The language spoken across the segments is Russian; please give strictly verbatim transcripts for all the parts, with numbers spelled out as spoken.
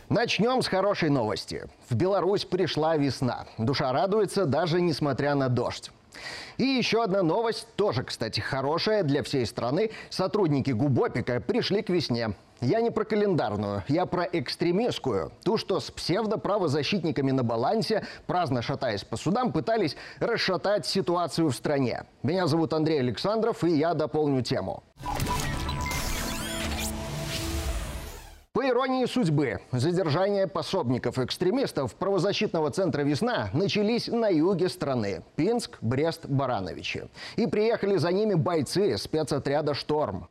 Начнем с хорошей новости. В Беларусь пришла весна. Душа радуется, даже несмотря на дождь. И еще одна новость, тоже, кстати, хорошая для всей страны. Сотрудники ГУБОПИКа пришли к весне. Я не про календарную, я про экстремистскую. Ту, что с псевдоправозащитниками на балансе, праздно шатаясь по судам, пытались расшатать ситуацию в стране. Меня зовут Андрей Александров, и я дополню тему. По иронии судьбы, задержания пособников экстремистов правозащитного центра «Весна» начались на юге страны – Пинск, Брест, Барановичи. И приехали за ними бойцы спецотряда «Шторм».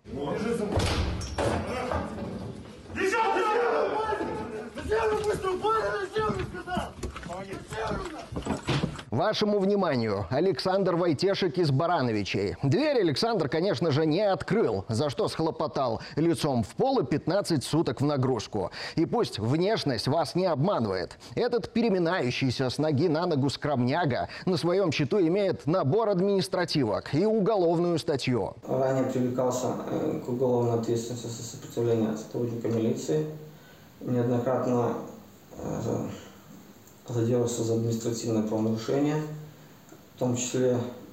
Вашему вниманию, Александр Войтешек из Барановичей. Дверь Александр, конечно же, не открыл, за что схлопотал лицом в пол и пятнадцать суток в нагрузку. И пусть внешность вас не обманывает. Этот переминающийся с ноги на ногу скромняга на своем счету имеет набор административок и уголовную статью. Ранее привлекался к уголовной ответственности за сопротивление сотрудника милиции. Неоднократно задерживался за административное правонарушение, в том числе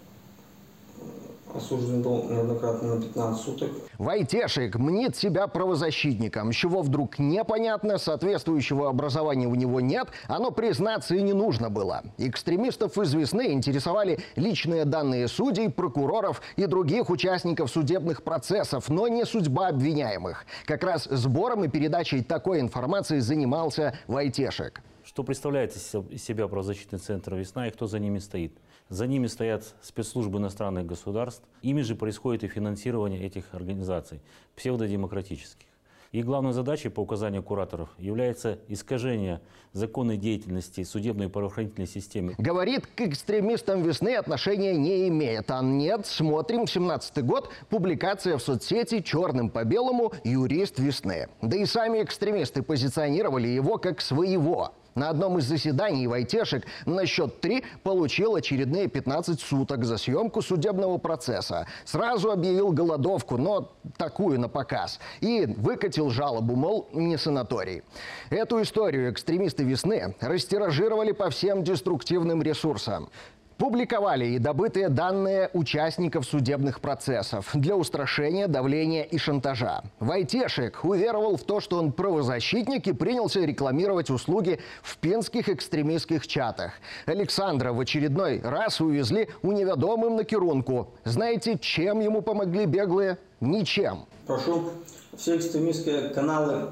осужден был неоднократно на пятнадцать суток. Войтешек мнит себя правозащитником. С чего вдруг непонятно, соответствующего образования у него нет, оно признаться и не нужно было. Экстремистов из «Весны» интересовали личные данные судей, прокуроров и других участников судебных процессов, но не судьба обвиняемых. Как раз сбором и передачей такой информации занимался Войтешек. Что представляет из себя правозащитный центр «Весна» и кто за ними стоит? За ними стоят спецслужбы иностранных государств. Ими же происходит и финансирование этих организаций, псевдодемократических. И главной задачей по указанию кураторов является искажение законной деятельности судебной и правоохранительной системы. Говорит, к экстремистам «Весны» отношения не имеет. А нет, смотрим, семнадцатый год, публикация в соцсети черным по белому «Юрист Весны». Да и сами экстремисты позиционировали его как своего. На одном из заседаний Войтешек на счет три получил очередные пятнадцать суток за съемку судебного процесса. Сразу объявил голодовку, но такую на показ. И выкатил жалобу, мол, не санаторий. Эту историю экстремисты «Весны» растиражировали по всем деструктивным ресурсам. Публиковали и добытые данные участников судебных процессов для устрашения, давления и шантажа. Войтешек уверовал в то, что он правозащитник, и принялся рекламировать услуги в пинских экстремистских чатах. Александра в очередной раз увезли у неведомым на Керунку. Знаете, чем ему помогли беглые? Ничем. Прошу все экстремистские каналы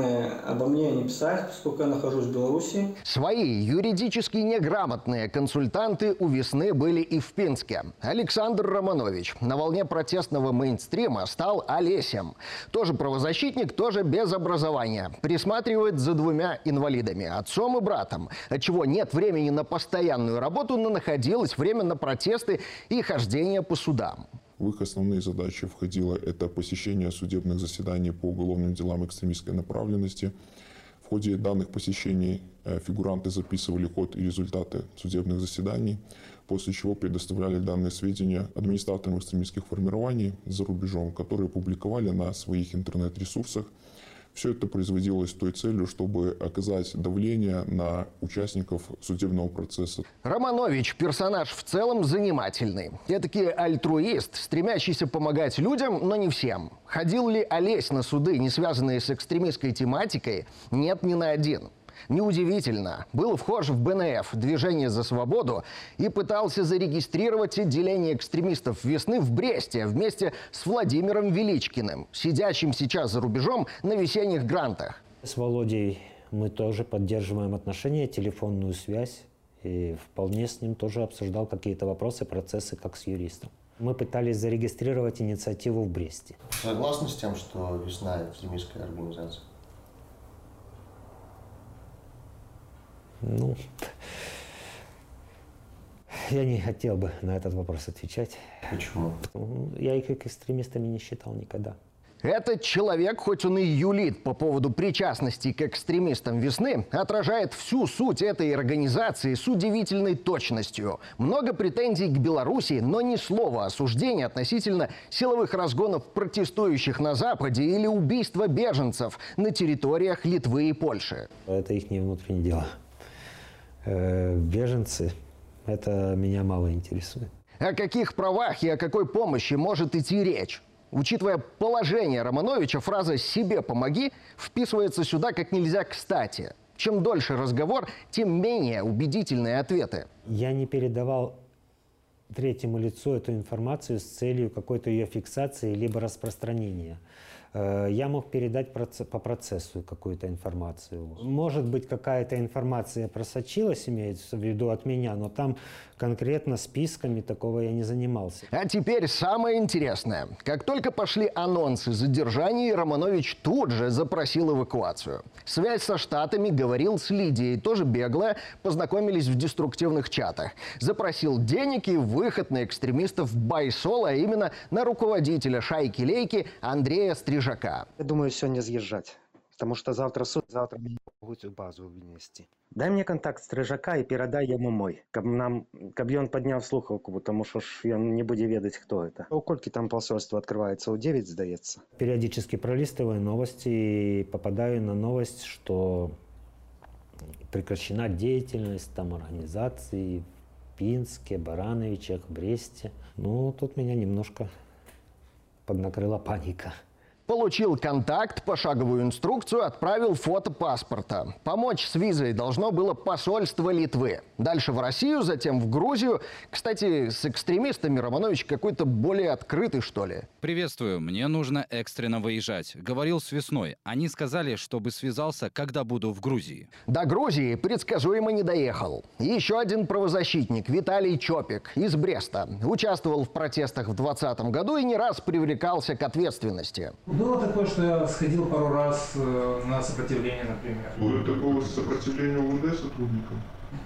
обо мне не писать, поскольку я нахожусь в Беларуси. Свои юридически неграмотные консультанты у «Весны» были и в Пинске. Александр Романович на волне протестного мейнстрима стал Олесем. Тоже правозащитник, тоже без образования. Присматривает за двумя инвалидами, отцом и братом. Отчего нет времени на постоянную работу, но находилось время на протесты и хождение по судам. В их основные задачи входило это посещение судебных заседаний по уголовным делам экстремистской направленности. В ходе данных посещений фигуранты записывали ход и результаты судебных заседаний, после чего предоставляли данные сведения администраторам экстремистских формирований за рубежом, которые публиковали на своих интернет-ресурсах. Все это производилось с той целью, чтобы оказать давление на участников судебного процесса. Романович – персонаж в целом занимательный. Этакий альтруист, стремящийся помогать людям, но не всем. Ходил ли Олесь на суды, не связанные с экстремистской тематикой? Нет, ни на один. Неудивительно. Был вхож в Бэ Эн Эф, Движение за свободу, и пытался зарегистрировать отделение экстремистов «Весны» в Бресте вместе с Владимиром Величкиным, сидящим сейчас за рубежом на весенних грантах. С Володей мы тоже поддерживаем отношения, телефонную связь. И вполне с ним тоже обсуждал какие-то вопросы, процессы, как с юристом. Мы пытались зарегистрировать инициативу в Бресте. Согласны с тем, что «Весна» – экстремистская организация? Ну, я не хотел бы на этот вопрос отвечать. Почему? Я их экстремистами не считал никогда. Этот человек, хоть он и юлит по поводу причастности к экстремистам весны, отражает всю суть этой организации с удивительной точностью. Много претензий к Беларуси, но ни слова осуждения относительно силовых разгонов протестующих на Западе или убийства беженцев на территориях Литвы и Польши. Это их не внутреннее дело. Э, беженцы, это меня мало интересует. О каких правах и о какой помощи может идти речь? Учитывая положение Романовича, фраза «себе помоги» вписывается сюда как нельзя кстати. Чем дольше разговор, тем менее убедительные ответы. Я не передавал третьему лицу эту информацию с целью какой-то ее фиксации либо распространения. Я мог передать по процессу какую-то информацию. Может быть, какая-то информация просочилась, имеется в виду от меня, но там конкретно списками такого я не занимался. А теперь самое интересное. Как только пошли анонсы задержаний, Романович тут же запросил эвакуацию. Связь со Штатами, говорил с Лидией, тоже беглая, познакомились в деструктивных чатах. Запросил денег и выход на экстремистов Байсол, а именно на руководителя шайки-лейки Андрея Стрижака. Я думаю, сегодня съезжать, потому что завтра суд, завтра меня могут в базу вынести. Дай мне контакт Стрижака и передай ему мой, каб нам, каб он поднял слуховку, потому что я не буду ведать, кто это. У кольки там посольство открывается, у девять, сдается. Периодически пролистываю новости и попадаю на новость, что прекращена деятельность там организаций в Пинске, Барановичах, Бресте. Ну, тут меня немножко поднакрыла паника. Получил контакт, пошаговую инструкцию, отправил фото паспорта. Помочь с визой должно было посольство Литвы. Дальше в Россию, затем в Грузию. Кстати, с экстремистами Романович какой-то более открытый, что ли. Приветствую, мне нужно экстренно выезжать. Говорил с весной. Они сказали, чтобы связался, когда буду в Грузии. До Грузии предсказуемо не доехал. Еще один правозащитник, Виталий Чопик, из Бреста. Участвовал в протестах в двадцатом году и не раз привлекался к ответственности. Было такое, что я сходил пару раз э, на сопротивление, например. Было такое сопротивление УВД сотрудникам?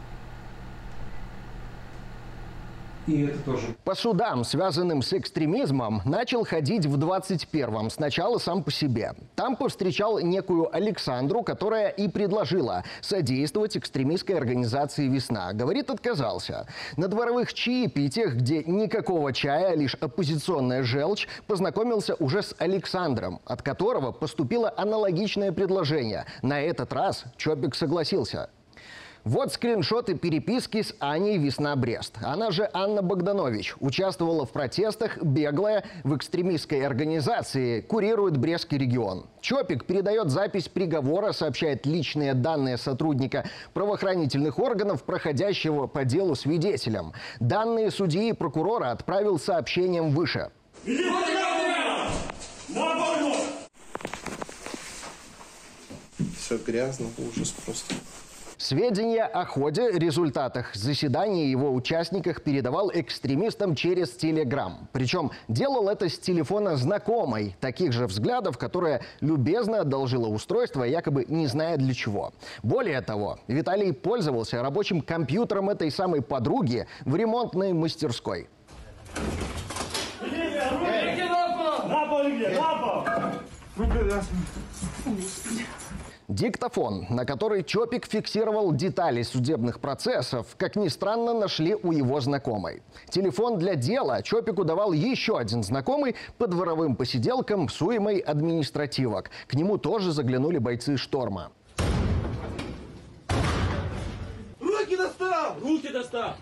И это тоже. По судам, связанным с экстремизмом, начал ходить в двадцать первом. Сначала сам по себе. Там повстречал некую Александру, которая и предложила содействовать экстремистской организации «Весна». Говорит, отказался. На дворовых чаепитиях, где никакого чая, а лишь оппозиционная желчь, познакомился уже с Александром, от которого поступило аналогичное предложение. На этот раз Чопик согласился. Вот скриншоты переписки с Аней Весна-Брест. Она же Анна Богданович. Участвовала в протестах, беглая, в экстремистской организации, курирует Брестский регион. Чопик передает запись приговора, сообщает личные данные сотрудника правоохранительных органов, проходящего по делу свидетелям. Данные судьи и прокурора отправил сообщением выше. Все грязно, ужас просто. Сведения о ходе, результатах заседания и его участниках передавал экстремистам через Телеграм. Причем делал это с телефона знакомой, таких же взглядов, которая любезно одолжила устройство, якобы не зная для чего. Более того, Виталий пользовался рабочим компьютером этой самой подруги в ремонтной мастерской. Диктофон, на который Чопик фиксировал детали судебных процессов, как ни странно, нашли у его знакомой. Телефон для дела Чопику давал еще один знакомый по дворовым посиделкам с уймой административок. К нему тоже заглянули бойцы «Шторма». Руки достал! Руки достал!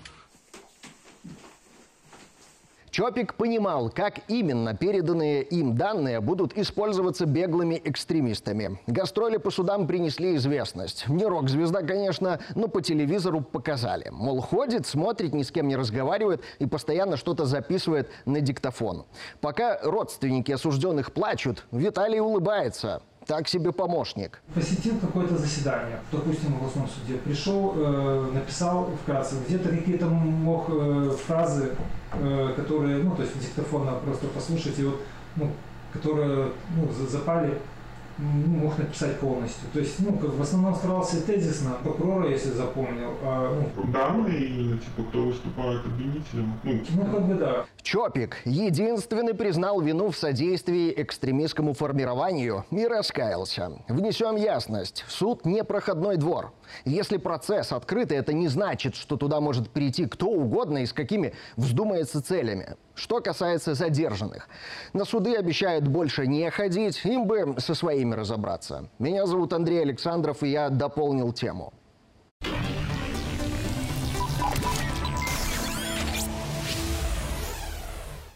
Чопик понимал, как именно переданные им данные будут использоваться беглыми экстремистами. Гастроли по судам принесли известность. Не рок-звезда, конечно, но по телевизору показали. Мол, ходит, смотрит, ни с кем не разговаривает и постоянно что-то записывает на диктофон. Пока родственники осужденных плачут, Виталий улыбается. Так себе помощник. Посетил какое-то заседание, допустим, в областном суде. Пришел, э, написал вкратце, где-то какие-то мог э, фразы, э, которые, ну, то есть диктофона просто послушать, и вот, ну, которые ну, запали мог написать полностью. То есть, ну, как в основном старался тезисно, прокурора, если запомнил. А, ну, Да, ну и типа кто выступает обвинителем. Ну, ну, как бы да. Чопик единственный признал вину в содействии экстремистскому формированию и раскаялся. Внесем ясность. Суд не проходной двор. Если процесс открытый, это не значит, что туда может прийти кто угодно и с какими вздумается целями. Что касается задержанных. На суды обещают больше не ходить, им бы со своими разобраться. Меня зовут Андрей Александров, и я дополнил тему.